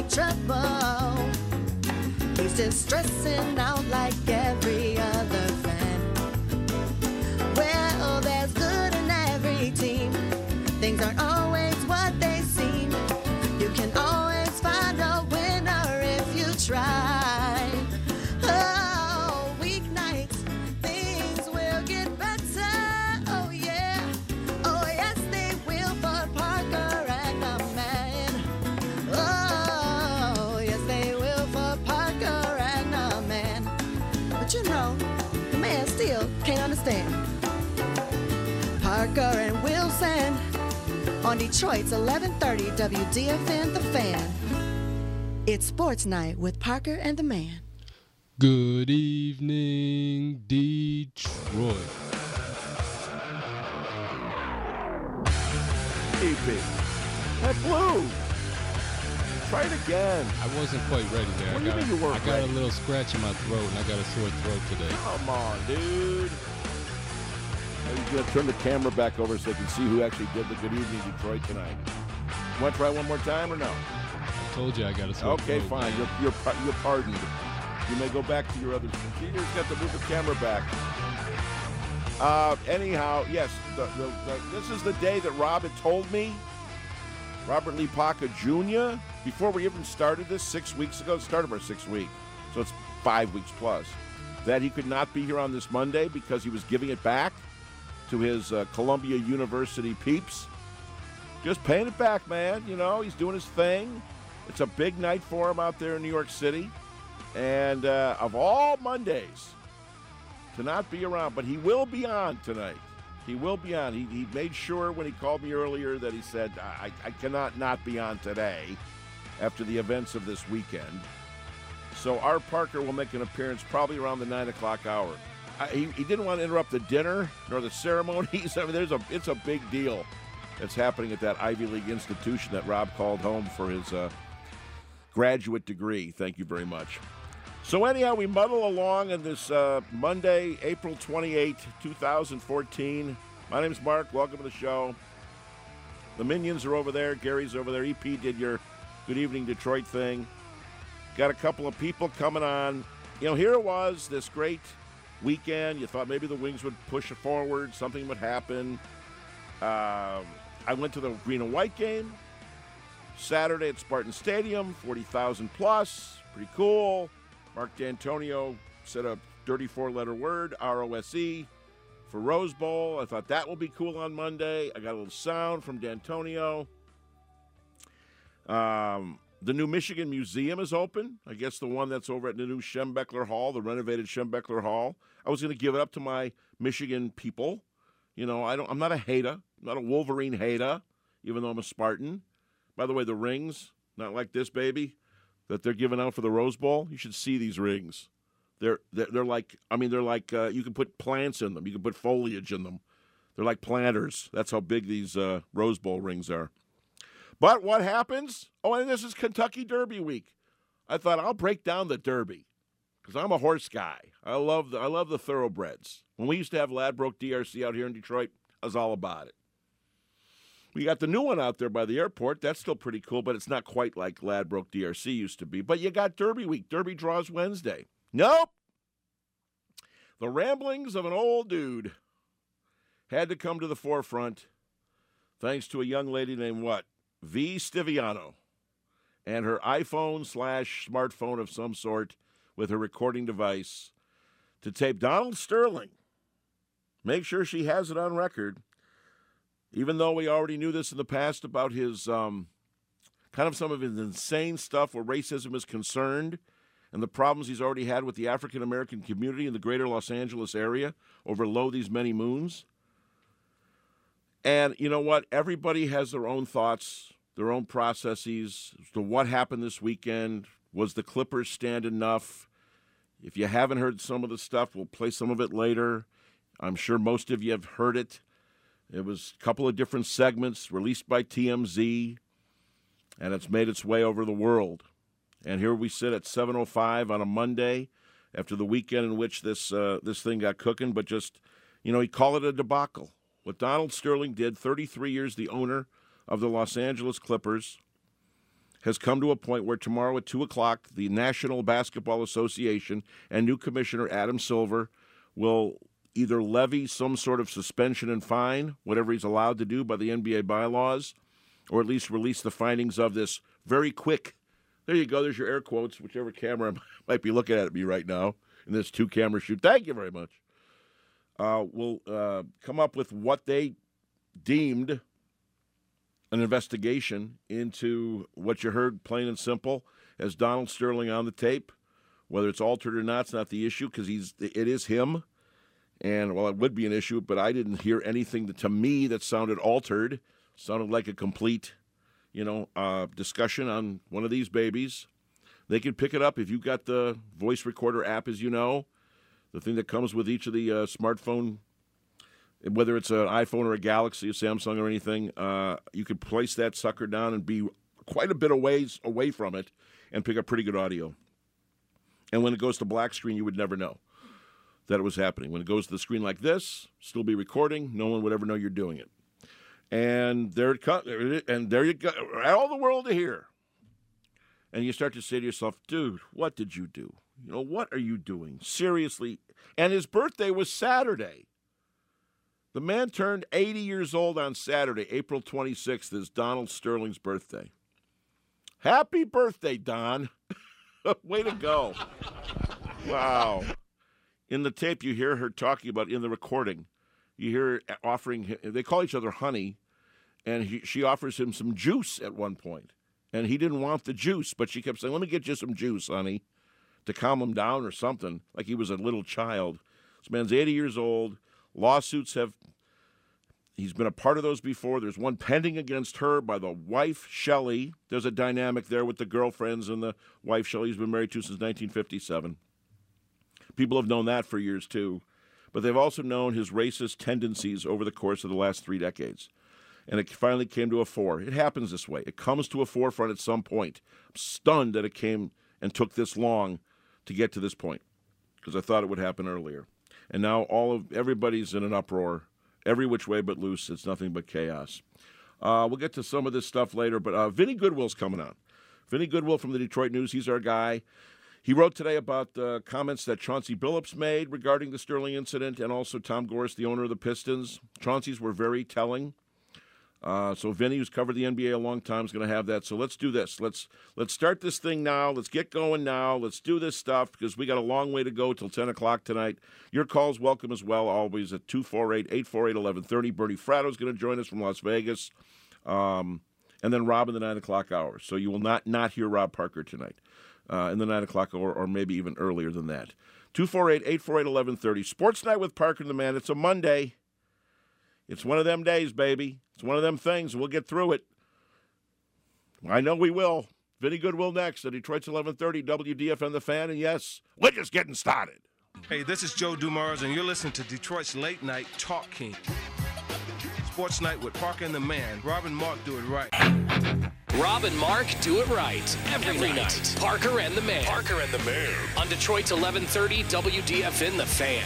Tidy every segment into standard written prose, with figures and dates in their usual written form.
trouble. He's just stressing out like every other fan. Well, there's good in every team. Things aren't always what they seem. You can always find a winner if you try. Oh, weeknights, things will get better. Oh, yeah. Oh, yes, they will for Parker and the man. Oh, yes, they will for Parker and the man. But you know, the man still can't understand. Parker and Wilson on Detroit's 1130 WDFN The Fan. It's Sports Night with Parker and the Man. Good evening, Detroit. EP. That blue. Try it again. I wasn't quite ready there. What do you mean you weren't I got ready? a little scratch in my throat, and I got a sore throat today. Come on, dude. Are you going to turn the camera back over so they can see who actually did the Good Evening Detroit tonight? You want to try one more time or no? I told you I got a sore throat. Okay, fine. man. You're pardoned. You may go back to your other. You just got to move the camera back. Anyhow, yes, this is the day that Rob had told me, Robert Lee Paca Jr., before we even started this 6 weeks ago, started our 6 week, so it's 5 weeks plus, that he could not be here on this Monday because he was giving it back to his Columbia University peeps. Just paying it back, man. You know, he's doing his thing. It's a big night for him out there in New York City. And of all Mondays, to not be around, but he will be on tonight. He will be on. He made sure when he called me earlier that he said, I cannot not be on today after the events of this weekend. So our Parker will make an appearance probably around the 9 o'clock hour. He didn't want to interrupt the dinner nor the ceremonies. I mean, it's a big deal that's happening at that Ivy League institution that Rob called home for his graduate degree. Thank you very much. So anyhow, we muddle along on this Monday, April 28, 2014. My name's Mark. Welcome to the show. The Minions are over there. Gary's over there. EP did your Good Evening Detroit thing. Got a couple of people coming on. You know, here it was, this great weekend. You thought maybe the Wings would push it forward. Something would happen. I went to the Green and White game Saturday at Spartan Stadium, 40,000 plus. Pretty cool. Mark D'Antonio said a dirty four-letter word, ROSE, for Rose Bowl. I thought that will be cool on Monday. I got a little sound from D'Antonio. The new Michigan Museum is open. I guess the one that's over at the new Schembechler Hall, the renovated Schembechler Hall. I was going to give it up to my Michigan people. You know, I'm not a hater. I'm not a Wolverine hater, even though I'm a Spartan. By the way, the rings, not like this, baby, that they're giving out for the Rose Bowl. You should see these rings. They're like, I mean, they're like, you can put plants in them. You can put foliage in them. They're like planters. That's how big these Rose Bowl rings are. But what happens? Oh, and this is Kentucky Derby week. I thought I'll break down the Derby because I'm a horse guy. I love the thoroughbreds. When we used to have Ladbroke DRC out here in Detroit, I was all about it. We got the new one out there by the airport. That's still pretty cool, but it's not quite like Ladbroke DRC used to be. But you got Derby week. Derby draws Wednesday. Nope. The ramblings of an old dude had to come to the forefront thanks to a young lady named what? V. Stiviano and her iPhone/smartphone of some sort with her recording device to tape Donald Sterling. Make sure she has it on record, even though we already knew this in the past about his kind of some of his insane stuff where racism is concerned and the problems he's already had with the African-American community in the greater Los Angeles area over Lo These Many Moons. And you know what? Everybody has their own thoughts, their own processes as to what happened this weekend. Was the Clippers stand enough? If you haven't heard some of the stuff, we'll play some of it later. I'm sure most of you have heard it. It was a couple of different segments released by TMZ, and it's made its way over the world. And here we sit at 7:05 on a Monday after the weekend in which this thing got cooking, but just, you know, he called it a debacle. What Donald Sterling did, 33 years the owner of the Los Angeles Clippers, has come to a point where tomorrow at 2 o'clock, the National Basketball Association and new commissioner Adam Silver will either levy some sort of suspension and fine, whatever he's allowed to do by the NBA bylaws, or at least release the findings of this very quick. There you go. There's your air quotes, whichever camera might be looking at me right now in this 2-camera shoot. Thank you very much. Will come up with what they deemed an investigation into what you heard, plain and simple, as Donald Sterling on the tape. Whether it's altered or not, it's not the issue because it is him. And, well, it would be an issue, but I didn't hear anything to me that sounded altered. Sounded like a complete, discussion on one of these babies. They can pick it up if you've got the voice recorder app, as you know, the thing that comes with each of the smartphone, whether it's an iPhone or a Galaxy, a Samsung or anything, you could place that sucker down and be quite a bit of ways away from it and pick up pretty good audio. And when it goes to black screen, you would never know that it was happening. When it goes to the screen like this, still be recording, no one would ever know you're doing it. And there it comes, and there you go, all the world to hear. And you start to say to yourself, dude, what did you do? What are you doing? Seriously. And his birthday was Saturday. The man turned 80 years old on Saturday, April 26th, is Donald Sterling's birthday. Happy birthday, Don. Way to go. Wow. In the tape, you hear her talking about, in the recording, you hear her offering him, they call each other honey, and she offers him some juice at one point. And he didn't want the juice, but she kept saying, let me get you some juice, honey, to calm him down or something, like he was a little child. This man's 80 years old. Lawsuits he's been a part of those before. There's one pending against her by the wife, Shelley. There's a dynamic there with the girlfriends and the wife, Shelley, he's been married to since 1957. People have known that for years, too. But they've also known his racist tendencies over the course of the last 3 decades. And it finally came to a fore. It happens this way. It comes to a forefront at some point. I'm stunned that it came and took this long to get to this point because I thought it would happen earlier. And now everybody's in an uproar, every which way but loose. It's nothing but chaos. We'll get to some of this stuff later, but Vinny Goodwill's coming on. Vinny Goodwill from the Detroit News, he's our guy. He wrote today about the comments that Chauncey Billups made regarding the Sterling incident and also Tom Gores, the owner of the Pistons. Chauncey's were very telling. So Vinny, who's covered the NBA a long time, is going to have that. So let's do this. Let's start this thing now. Let's get going now. Let's do this stuff because we got a long way to go till 10 o'clock tonight. Your call's welcome as well, always at 248-848-1130. Bernie Fratto's going to join us from Las Vegas. And then Rob in the 9 o'clock hour. So you will not hear Rob Parker tonight in the 9 o'clock hour or maybe even earlier than that. 248-848-1130. Sports Night with Parker and the Man. It's a Monday. It's one of them days, baby. It's one of them things. We'll get through it. I know we will. Vinny Goodwill next at Detroit's 1130 WDFN The Fan. And yes, we're just getting started. Hey, this is Joe Dumars, and you're listening to Detroit's Late Night Talk King. Sports Night with Parker and the Man. Rob and Mark do it right. Rob and Mark do it right every night. Parker and the Man. Parker and the Man. On Detroit's 1130 WDFN The Fan.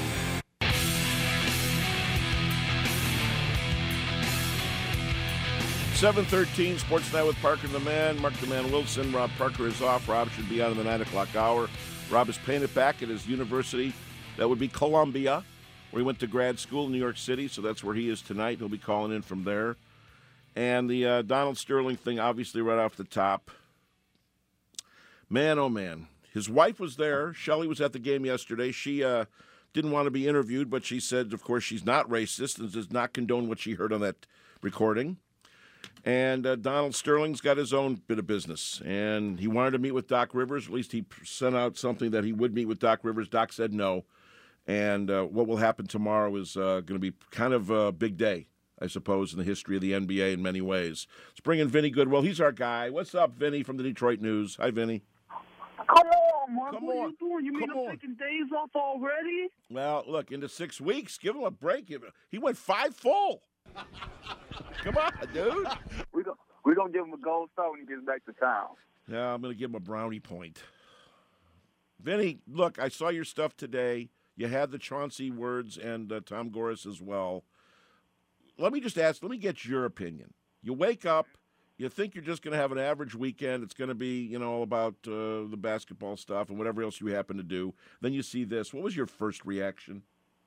7:13, Sports Night with Parker and the Man. Mark the Man Wilson. Rob Parker is off. Rob should be on in the 9 o'clock hour. Rob is paying it back at his university. That would be Columbia, where he went to grad school in New York City, so that's where he is tonight. He'll be calling in from there. And the Donald Sterling thing, obviously, right off the top. Man, oh, man. His wife was there. Shelley was at the game yesterday. She didn't want to be interviewed, but she said, of course, she's not racist and does not condone what she heard on that recording. And Donald Sterling's got his own bit of business. And he wanted to meet with Doc Rivers. At least he sent out something that he would meet with Doc Rivers. Doc said no. And what will happen tomorrow is going to be kind of a big day, I suppose, in the history of the NBA in many ways. Let's bring in Vinny Goodwill. He's our guy. What's up, Vinny, from the Detroit News? Hi, Vinny. Come on, Mark. Come what on. are you doing? You mean Come I'm on. taking days off already? Well, look, into 6 weeks. Give him a break. He went 5 full. Come on, dude. We're going to give him a gold star when he gets back to town. Yeah, I'm going to give him a brownie point. Vinny, look, I saw your stuff today. You had the Chauncey words and Tom Gores as well. Let me just ask, let me get your opinion. You wake up, You think you're just going to have an average weekend. It's going to be, all about the basketball stuff and whatever else you happen to do. Then you see this. What was your first reaction?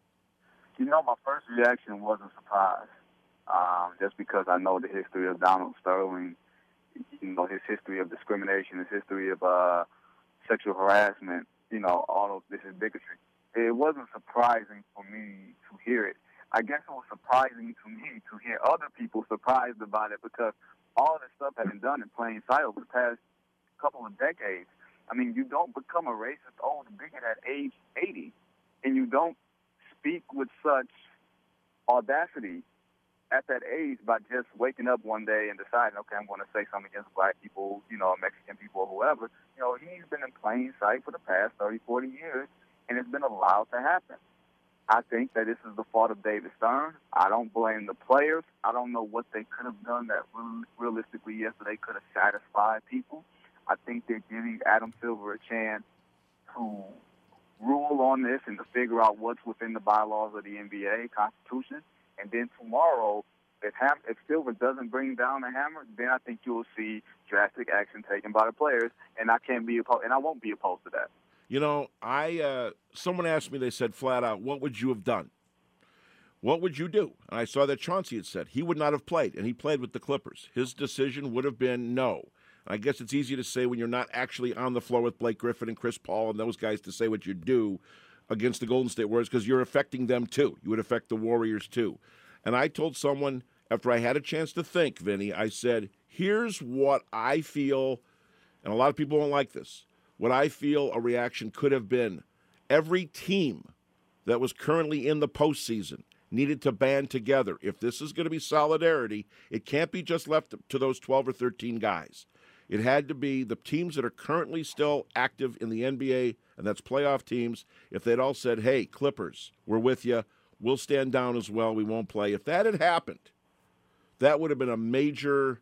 My first reaction was a surprise, just because I know the history of Donald Sterling, his history of discrimination, his history of sexual harassment, all those, this is bigotry. It wasn't surprising for me to hear it. I guess it was surprising to me to hear other people surprised about it, because all this stuff had been done in plain sight over the past couple of decades. I mean, you don't become a racist old bigot at age 80, and you don't speak with such audacity at that age by just waking up one day and deciding, okay, I'm going to say something against black people, Mexican people, or whoever. He's been in plain sight for the past 30, 40 years, and it's been allowed to happen. I think that this is the fault of David Stern. I don't blame the players. I don't know what they could have done that realistically yesterday could have satisfied people. I think they're giving Adam Silver a chance to rule on this and to figure out what's within the bylaws of the NBA Constitution. And then tomorrow, if Silver doesn't bring down the hammer, then I think you'll see drastic action taken by the players, and I won't be opposed to that. Someone asked me, they said flat out, what would you have done? What would you do? And I saw that Chauncey had said he would not have played, and he played with the Clippers. His decision would have been no. I guess it's easy to say when you're not actually on the floor with Blake Griffin and Chris Paul and those guys to say what you do against the Golden State Warriors, because you're affecting them too. You would affect the Warriors too. And I told someone, after I had a chance to think, Vinny, I said, here's what I feel, and a lot of people won't like this, what I feel a reaction could have been. Every team that was currently in the postseason needed to band together. If this is going to be solidarity, it can't be just left to those 12 or 13 guys. It had to be the teams that are currently still active in the NBA, and that's playoff teams. If they'd all said, hey, Clippers, we're with you, we'll stand down as well, we won't play. If that had happened, that would have been a major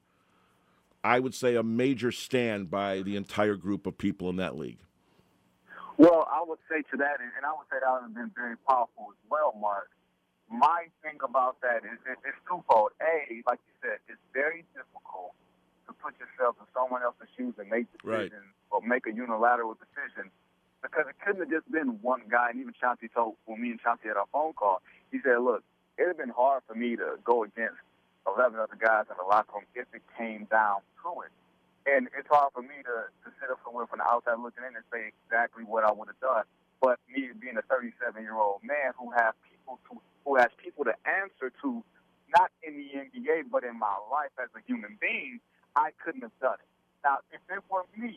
stand by the entire group of people in that league. Well, I would say to that, and I would say that would have been very powerful as well, Mark. My thing about that is it's twofold. A, like you said, it's very difficult to put yourself in someone else's shoes and make decisions or make a unilateral decision, because it couldn't have just been one guy. And even Chauncey told, when me and Chauncey had our phone call, he said, look, it would have been hard for me to go against 11 other guys in the locker room if it came down to it. And it's hard for me to sit up somewhere from the outside looking in and say exactly what I would have done. But me being a 37-year-old man who has people to answer to, not in the NBA, but in my life as a human being, I couldn't have done it. Now, if it were me,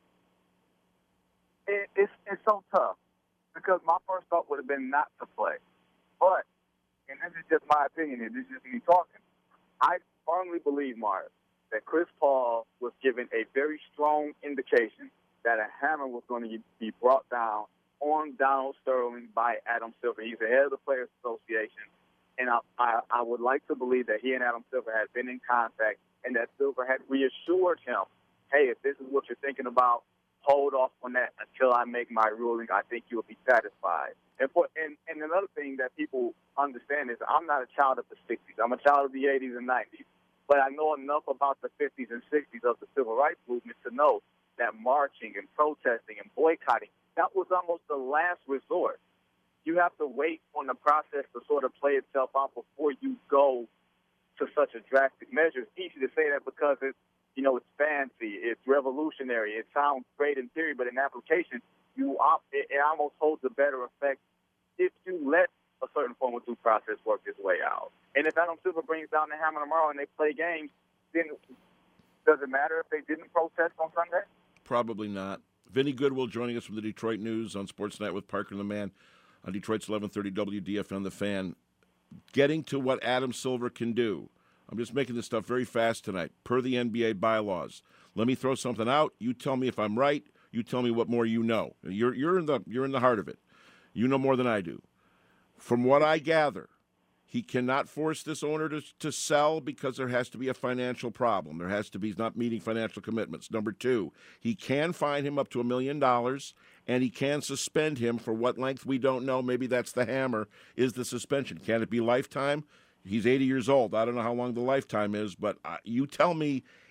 it's so tough, because my first thought would have been not to play. But, and this is just my opinion here, this is just me talking, I firmly believe, Mark, that Chris Paul was given a very strong indication that a hammer was going to be brought down on Donald Sterling by Adam Silver. He's the head of the Players Association, and I would like to believe that he and Adam Silver had been in contact, and that Silver had reassured him, hey, if this is what you're thinking about, hold off on that until I make my ruling. I think you'll be satisfied. And another thing that people understand is I'm not a child of the 60s. I'm a child of the 80s and 90s. But I know enough about the 50s and 60s of the civil rights movement to know that marching and protesting and boycotting, that was almost the last resort. You have to wait on the process to sort of play itself out before you go to such a drastic measure. It's easy to say that because it's fancy, it's revolutionary, it sounds great in theory, but in application, it almost holds a better effect if you let a certain form of due process work its way out. And if Adam Silver brings down the hammer tomorrow and they play games, then does it matter if they didn't protest on Sunday? Probably not. Vinny Goodwill joining us from the Detroit News on Sports Night with Parker and the Man on Detroit's 1130 WDFN The Fan. Getting to what Adam Silver can do. I'm just making this stuff very fast tonight, per the NBA bylaws. Let me throw something out. You tell me if I'm right. You tell me what more you know. You're in the heart of it. You know more than I do. From what I gather, he cannot force this owner to sell because there has to be a financial problem. There has to be not meeting financial commitments. Number two, he can fine him up to $1 million, and he can suspend him for what length we don't know. Maybe that's the hammer, is the suspension. Can it be lifetime? He's 80 years old. I don't know how long the lifetime is, but you tell me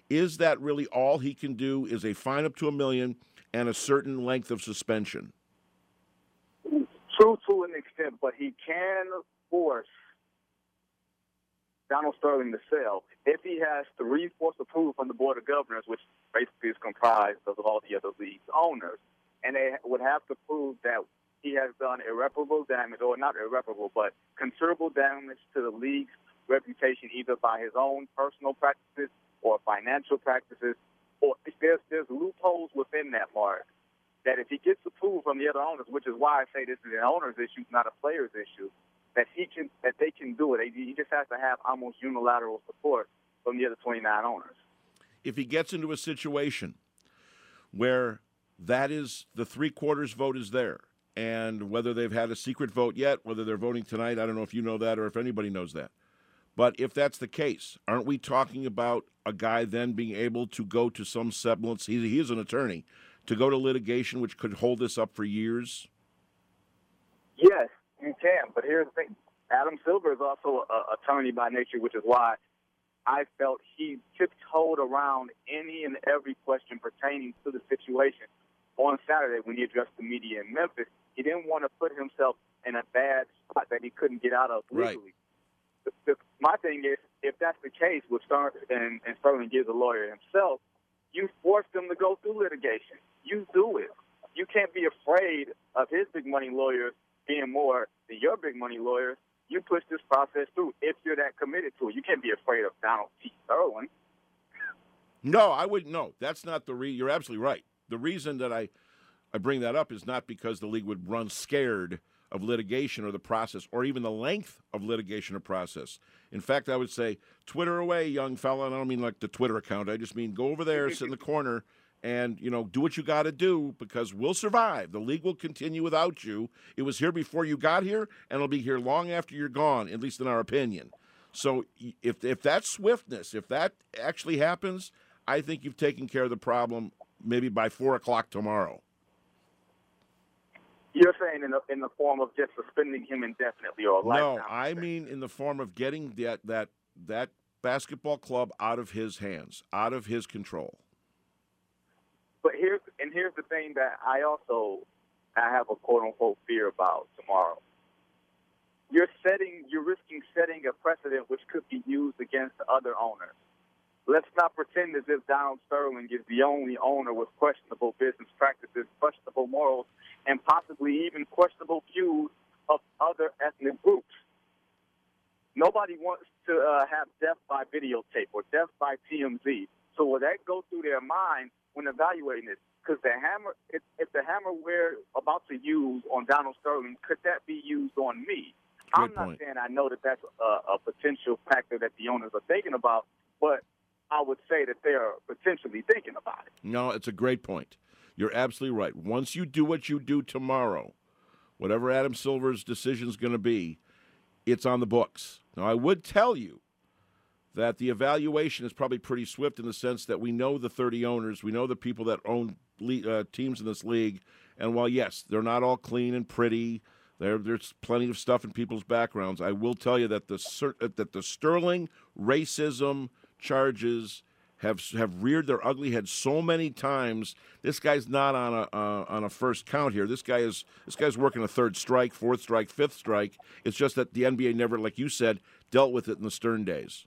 Is that really all he can do? Is a fine up to $1 million and a certain length of suspension? True to an extent, but he can force Donald Sterling to sell if he has 3 fourths approval from the Board of Governors, which basically is comprised of all the other league's owners. And they would have to prove that he has done irreparable damage, or not irreparable, but considerable damage to the league's reputation, either by his own personal practices or financial practices, or there's loopholes within that, Mark, that if he gets approval from the other owners, which is why I say this is an owner's issue, not a player's issue, that they can do it. He just has to have almost unilateral support from the other 29 owners. If he gets into a situation where that is the 3/4 vote is there, and whether they've had a secret vote yet, whether they're voting tonight, I don't know if you know that or if anybody knows that. But if that's the case, aren't we talking about a guy then being able to go to some semblance, he is an attorney, to go to litigation which could hold this up for years? Yes, you can. But here's the thing. Adam Silver is also an attorney by nature, which is why I felt he tiptoed around any and every question pertaining to the situation on Saturday when he addressed the media in Memphis. He didn't want to put himself in a bad spot that he couldn't get out of legally. Right. My thing is, if that's the case with Sterling, and Sterling is a lawyer himself, you force them to go through litigation. You do it. You can't be afraid of his big money lawyers being more than your big money lawyers. You push this process through if you're that committed to it. You can't be afraid of Donald T. Sterling. No, I wouldn't. No, that's not the reason. You're absolutely right. The reason that I bring that up is not because the league would run scared of litigation or the process or even the length of litigation or process. In fact, I would say Twitter away, young fella. And I don't mean like the Twitter account. I just mean go over there, sit in the corner, and, do what you got to do because we'll survive. The league will continue without you. It was here before you got here, and it'll be here long after you're gone, at least in our opinion. So if that swiftness, if that actually happens, I think you've taken care of the problem maybe by 4 o'clock tomorrow. You're saying in the form of just suspending him indefinitely or a lifetime? No, I mean in the form of getting that basketball club out of his hands, out of his control. But here's the thing that I have a quote unquote fear about tomorrow. You're risking setting a precedent which could be used against other owners. Let's not pretend as if Donald Sterling is the only owner with questionable business practices, questionable morals, and possibly even questionable views of other ethnic groups. Nobody wants to have death by videotape or death by TMZ. So will that go through their mind when evaluating this? Because if the hammer we're about to use on Donald Sterling, could that be used on me? Great I'm not point. saying I know that that's a potential factor that the owners are thinking about, but I would say that they're potentially thinking about it. No, it's a great point. You're absolutely right. Once you do what you do tomorrow, whatever Adam Silver's decision is going to be, it's on the books. Now, I would tell you that the evaluation is probably pretty swift in the sense that we know the 30 owners, we know the people that own teams in this league, and while, yes, they're not all clean and pretty, there's plenty of stuff in people's backgrounds, I will tell you that the Sterling racism charges have reared their ugly head so many times. This guy's not on a first count here. This guy's working a third strike, fourth strike, fifth strike. It's just that the NBA never, like you said, dealt with it in the Stern days.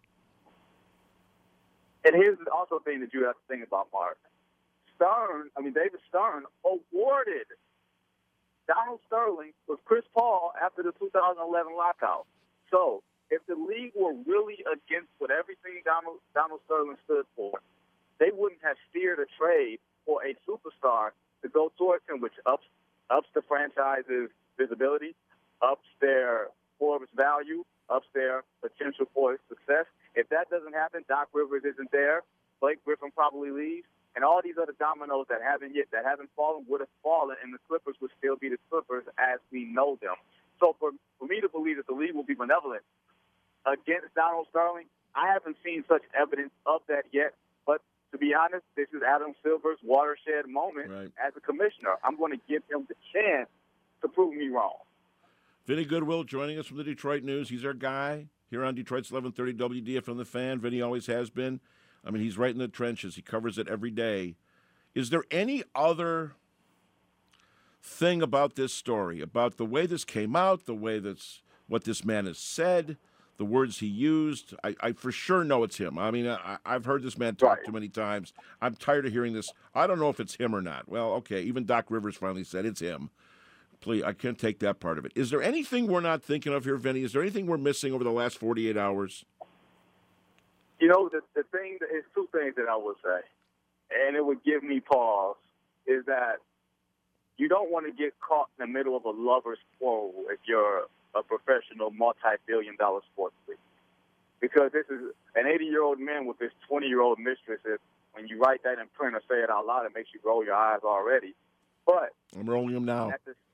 And here's also a thing that you have to think about, Mark. David Stern awarded Donald Sterling with Chris Paul after the 2011 lockout. So if the league were really against what everything Donald Sterling stood for, they wouldn't have steered a trade for a superstar to go towards him, which ups the franchise's visibility, ups their Forbes value, ups their potential for success. If that doesn't happen, Doc Rivers isn't there, Blake Griffin probably leaves, and all these other dominoes that haven't fallen would have fallen, and the Clippers would still be the Clippers as we know them. So for me to believe that the league will be benevolent against Donald Sterling, I haven't seen such evidence of that yet. But to be honest, this is Adam Silver's watershed moment as a commissioner. I'm going to give him the chance to prove me wrong. Vinny Goodwill joining us from the Detroit News. He's our guy here on Detroit's 1130 WDFM The Fan. Vinny always has been. I mean, he's right in the trenches. He covers it every day. Is there any other thing about this story, about the way this came out, the way what this man has said, the words he used? I for sure know it's him. I mean, I've heard this man talk too many times. I'm tired of hearing this. I don't know if it's him or not. Well, okay, even Doc Rivers finally said it's him. Please, I can't take that part of it. Is there anything we're not thinking of here, Vinny? Is there anything we're missing over the last 48 hours? You know, the thing, is two things that I would say, and it would give me pause, is that you don't want to get caught in the middle of a lover's quarrel if you're a professional multi-billion-dollar sports league. Because this is an 80-year-old man with this 20-year-old mistress. When you write that in print or say it out loud, it makes you roll your eyes already. But I'm rolling them now.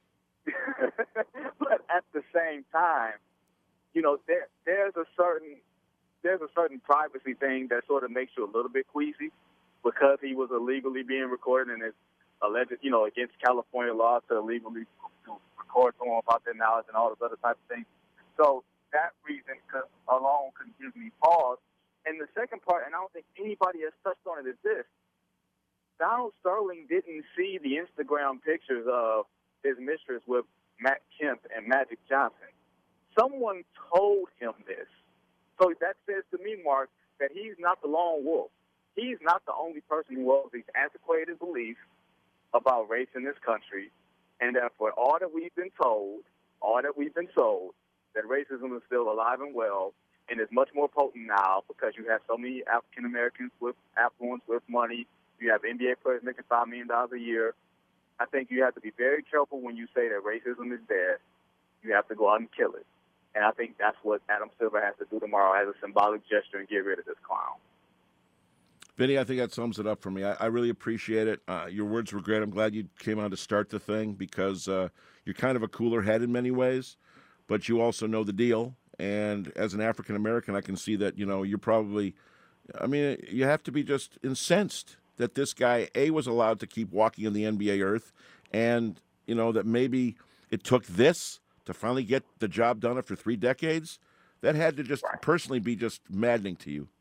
But at the same time, you know, there's a certain privacy thing that sort of makes you a little bit queasy because he was illegally being recorded and it's alleged, you know, against California law to illegally to record someone without their knowledge and all this other type of thing. So that reason alone could give me pause. And the second part, and I don't think anybody has touched on it, is this. Donald Sterling didn't see the Instagram pictures of his mistress with Matt Kemp and Magic Johnson. Someone told him this. So that says to me, Mark, that he's not the lone wolf. He's not the only person who holds these antiquated beliefs about race in this country, and that for all that we've been told, all that we've been sold, that racism is still alive and well, and is much more potent now because you have so many African Americans with affluence, with money. You have NBA players making $5 million a year. I think you have to be very careful when you say that racism is dead. You have to go out and kill it. And I think that's what Adam Silver has to do tomorrow as a symbolic gesture and get rid of this clown. Vinny, I think that sums it up for me. I really appreciate it. Your words were great. I'm glad you came on to start the thing because you're kind of a cooler head in many ways, but you also know the deal. And as an African American, I can see that, you know, you're probably, I mean, you have to be just incensed that this guy, A, was allowed to keep walking in the NBA earth, and, you know, that maybe it took this to finally get the job done after 3 decades. That had to just personally be just maddening to you.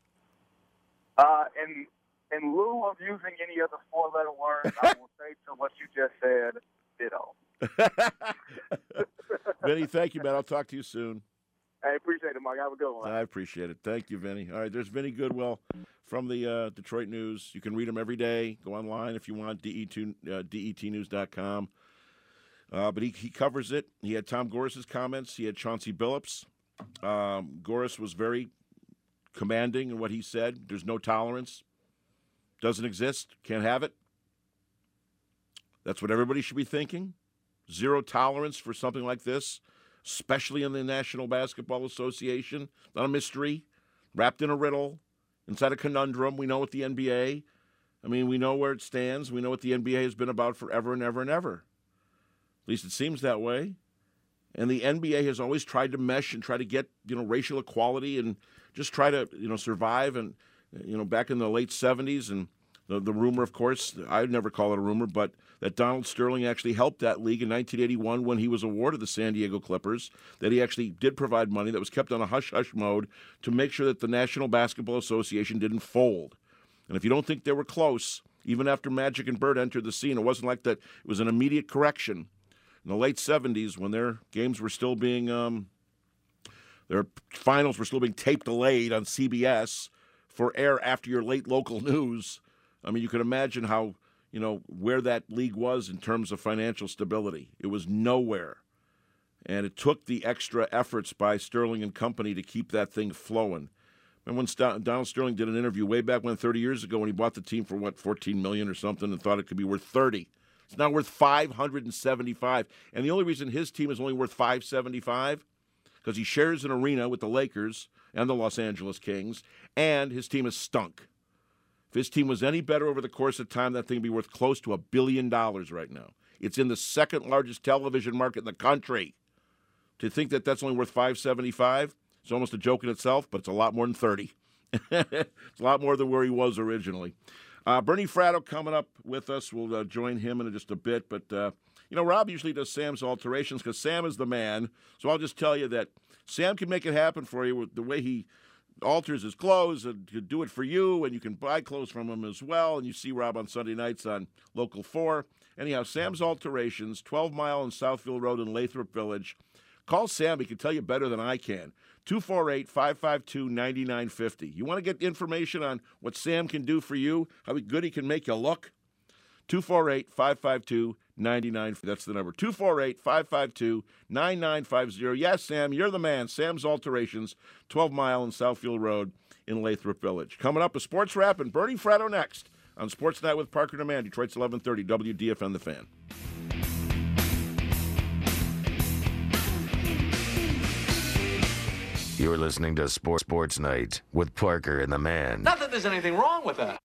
In lieu of using any other 4-letter words, I will say to what you just said, ditto. Vinny, thank you, man. I'll talk to you soon. I appreciate it, Mark. Have a good one. I appreciate it. Thank you, Vinny. All right, there's Vinny Goodwill from the Detroit News. You can read him every day. Go online if you want, detnews.com. But he covers it. He had Tom Gorris's comments. He had Chauncey Billups. Gorris was very commanding in what he said. There's no tolerance. Doesn't exist. Can't have it. That's what everybody should be thinking. Zero tolerance for something like this, especially in the National Basketball Association. Not a mystery. Wrapped in a riddle. Inside a conundrum. We know what the NBA, I mean, we know where it stands. We know what the NBA has been about forever and ever and ever. At least it seems that way. And the NBA has always tried to mesh and try to get, you know, racial equality and just try to, you know, survive. And, you know, back in the late 70s and the rumor, of course, I'd never call it a rumor, but that Donald Sterling actually helped that league in 1981 when he was awarded the San Diego Clippers, that he actually did provide money that was kept on a hush-hush mode to make sure that the National Basketball Association didn't fold. And if you don't think they were close, even after Magic and Bird entered the scene, it wasn't like that. It was an immediate correction. In the late 70s, when their games were still being, their finals were still being tape delayed on CBS for air after your late local news, I mean, you can imagine how, you know, where that league was in terms of financial stability. It was nowhere. And it took the extra efforts by Sterling and company to keep that thing flowing. And when Donald Sterling did an interview way back when 30 years ago when he bought the team for, what, $14 million or something and thought it could be worth 30. It's now worth 575. And the only reason his team is only worth 575 because he shares an arena with the Lakers and the Los Angeles Kings, and his team has stunk. If his team was any better over the course of time, that thing would be worth close to $1 billion right now. It's in the second largest television market in the country. To think that that's only worth 575, it's almost a joke in itself, but it's a lot more than 30. It's a lot more than where he was originally. Bernie Fratto coming up with us. We'll join him in just a bit. But, you know, Rob usually does Sam's alterations because Sam is the man. So I'll just tell you that Sam can make it happen for you with the way he alters his clothes and can do it for you, and you can buy clothes from him as well. And you see Rob on Sunday nights on Local 4. Anyhow, Sam's Alterations, 12 Mile and Southfield Road in Lathrop Village. Call Sam. He can tell you better than I can. 248-552-9950. You want to get information on what Sam can do for you, how good he can make you look? 248-552-9950. That's the number. 248-552-9950. Yes, Sam, you're the man. Sam's Alterations, 12 Mile and Southfield Road in Lathrop Village. Coming up, a sports wrap and Bernie Fratto next on Sports Night with Parker and Amanda, Detroit's 1130 WDFN The Fan. You're listening to Sports Night with Parker and the Man. Not that there's anything wrong with that.